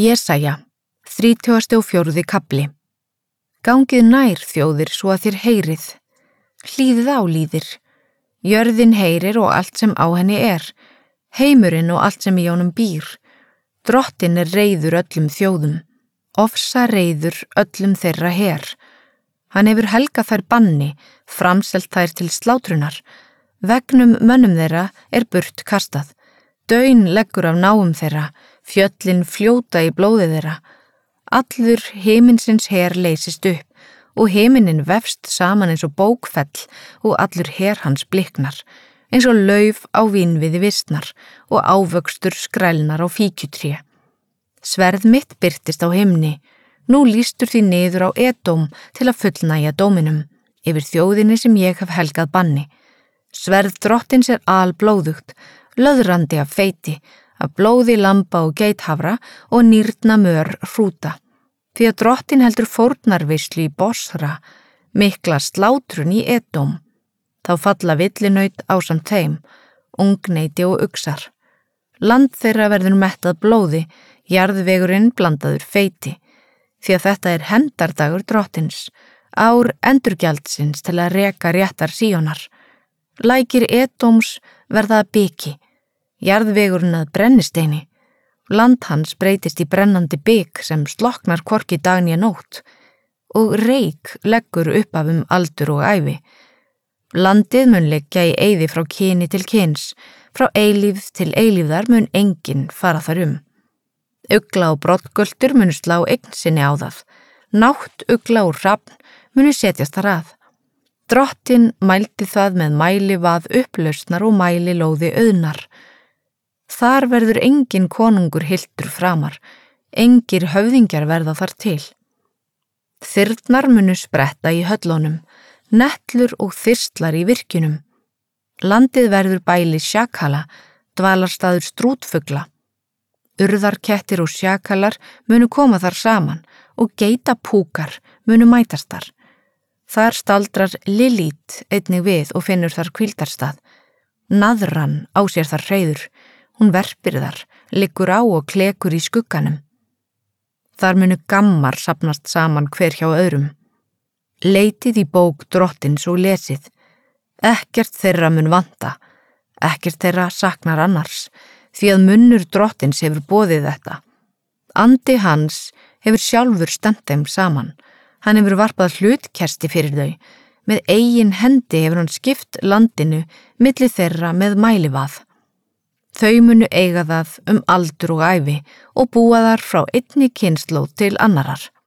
Jesaja, 34. kafli. Gangið nær, þjóðir, svo að þér heyrið. Hlýðið á, lýðir. Jörðin heyrir og allt sem á henni er. Heimurinn og allt sem í honum býr. Drottinn er reiður öllum þjóðum. Ofsa reiður öllum þeirra her. Hann hefur helgað þær banni, framselt þær til slátrunar. Vegnum mönnum þeirra er burt kastað. Daun leggur af náum þeirra, fjöllin fljóta í blóði þeirra. Allur himinsins her leysist upp og himinin vefst saman eins og bókfell og allur her hans bliknar, eins og lauf á vínviði visnar og ávöxtur skrælnar á fíkjutré. Sverð mitt birtist á himni, nú lýstur því niður á Edóm til að fullnægja dóminum, yfir þjóðinni sem ég hef helgað banni. Sverð drottins er alblóðugt, löðrandi af feiti, af blóði lamba og geithafra og nýrna mör hrúta. Því að drottinn heldur fórnarveislu í Bosra, mikla slátrun í Edóm. Þá falla villinaut ásamt þeim, ungneiti og uxar. Land þeirra verður mettað blóði, jarðvegurinn blandaður feiti, því að þetta er hefndardagur drottins, ár endurgjaldsins til að reka réttar Síonar. Lækir Edóms verða að biki, jarðvegurinn að brennisteini. Land hans breytist í brennandi bik sem slokknar hvorki dag né nótt og reik leggur upp af aldur og ævi. Landið mun liggja í eyði frá kyni til kyns, frá eilífð til eilífðar mun enginn fara þar Ugla og broddgöltur munu slá eign sinni á það, nátt ugla og hrafn munu setjast þar að. Drottinn mældi það með mælivað upplausnar og mælilóði auðnar. Þar verður engin konungur hyltur framar, engir höfðingjar verða þar til. Þyrnar munu spretta í höllunum, nettlur og þyrstlar í virkjunum. Landið verður bæli sjakala, dvalarstaður strútfugla. Urðarkettir og sjakalar munu koma þar saman og geitapúkar munu mætast þar. Þar staldrar Lilít einnig við og finnur þar hvíldarstað. Naðran á sér þar hreiður. Hún verpir þar, liggur á og klekur í skugganum. Þar munu gammar safnast saman hver hjá öðrum. Leitið í bók drottins og lesið. Ekkert þeirra mun vanta, ekkert þeirra saknar annars, því að munnur drottins hefur boðið þetta. Andi hans hefur sjálfur stefnt þeim saman. Hann hefur varpað hlutkesti fyrir þau. Með eigin hendi hefur hann skipt landinu milli þeirra með mælivað. Þau munu eiga það aldur og ævi og búa þar frá einni kynslóð til annarar.